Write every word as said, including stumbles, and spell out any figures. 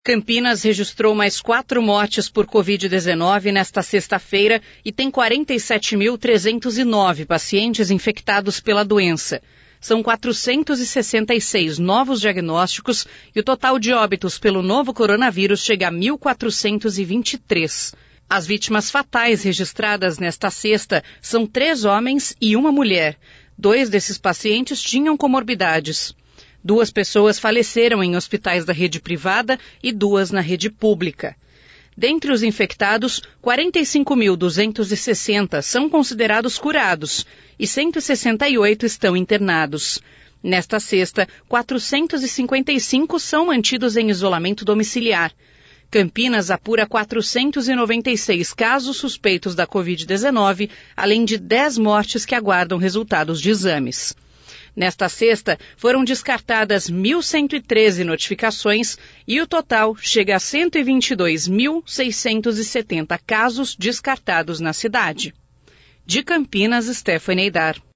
Campinas registrou mais quatro mortes por covid dezenove nesta sexta-feira e tem quarenta e sete mil trezentos e nove pacientes infectados pela doença. São quatrocentos e sessenta e seis novos diagnósticos e o total de óbitos pelo novo coronavírus chega a mil quatrocentos e vinte e três. As vítimas fatais registradas nesta sexta são três homens e uma mulher. Dois desses pacientes tinham comorbidades. Duas pessoas faleceram em hospitais da rede privada e duas na rede pública. Dentre os infectados, quarenta e cinco mil duzentos e sessenta são considerados curados e cento e sessenta e oito estão internados. Nesta sexta, quatrocentos e cinquenta e cinco são mantidos em isolamento domiciliar. Campinas apura quatrocentos e noventa e seis casos suspeitos da covid dezenove, além de dez mortes que aguardam resultados de exames. Nesta sexta, foram descartadas mil cento e treze notificações e o total chega a cento e vinte e dois mil seiscentos e setenta casos descartados na cidade. De Campinas, Stephanie Eidar.